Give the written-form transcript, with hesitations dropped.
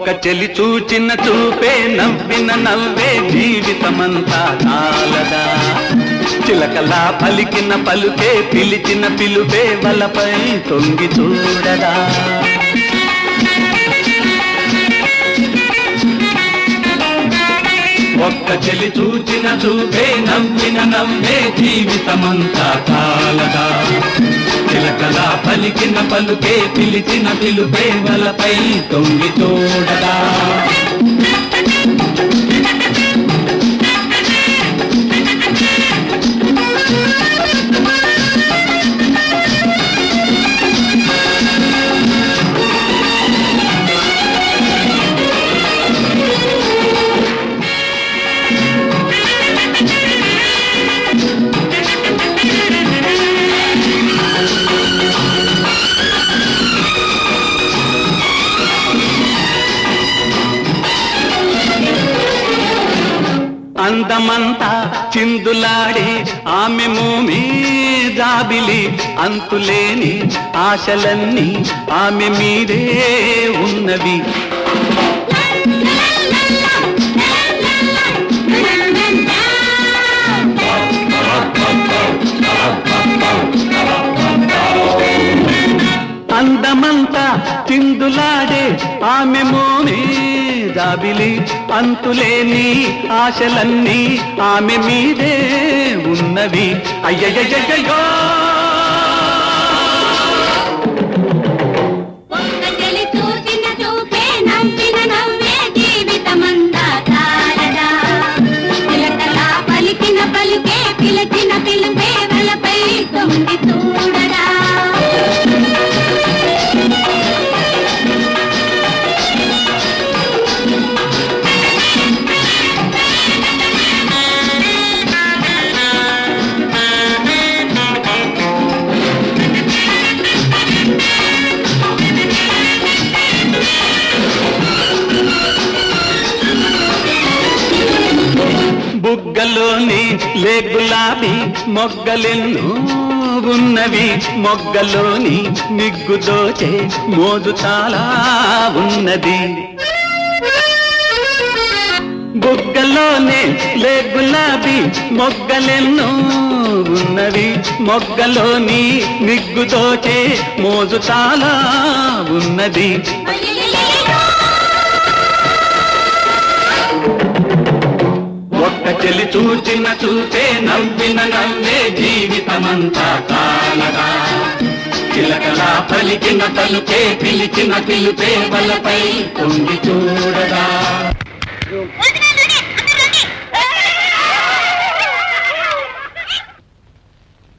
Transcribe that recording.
ఒక్క చెలి చూచిన చూపే నవ్విన నవ్వే జీవితమంతా చాలదా చిలకలా పలికిన పలుకే పిలిచిన పిలుపే వలపై తొంగి చూడదా ఒక్క చెలి చూచిన చూపే నవ్విన నవ్వే జీవితమంతా చాలదా చిలకలా పలికిన పలుకే పిలిచిన పిలుపే వలపై తొంగి చూడదా అందమంతా చిందులాడి ఆమె మోమి జాబిలి అంతులేని ఆశలన్నీ ఆమె మీదే ఉన్నవి అందమంతా చిందులాడే ఆమె మోమి జాబిలి అంతులేని ఆశలన్నీ ఆమె మీదే ఉన్నవి అయ్యయ్యయ్యో ఒక్కచెలి చూసిన చూపే నవ్విన నవ్వే జీవితమంతా చాలదా చిలకలా పలికిన పలికే పిలిచిన పిలుపే వలపై తొంగి చూడదా బుగ్గలోని లే గులాబీ మొగ్గలెన్నో ఉన్నవి మొగ్గలోని నిగ్గు దోచే మోజు చాలా ఉన్నది బుగ్గలోనే లే గులాబీ మొగ్గలెన్నో ఉన్నవి మొగ్గలోని నిగ్గు దోచే మోజు చాలా ఉన్నది ఒక్క చెలి చూచిన చూపే నవ్విన నవ్వే జీవితమంతా చాలదా చిలకలా పలికిన పలుకే పిలిచిన పిలుపే వలపై తొంగి చూడదా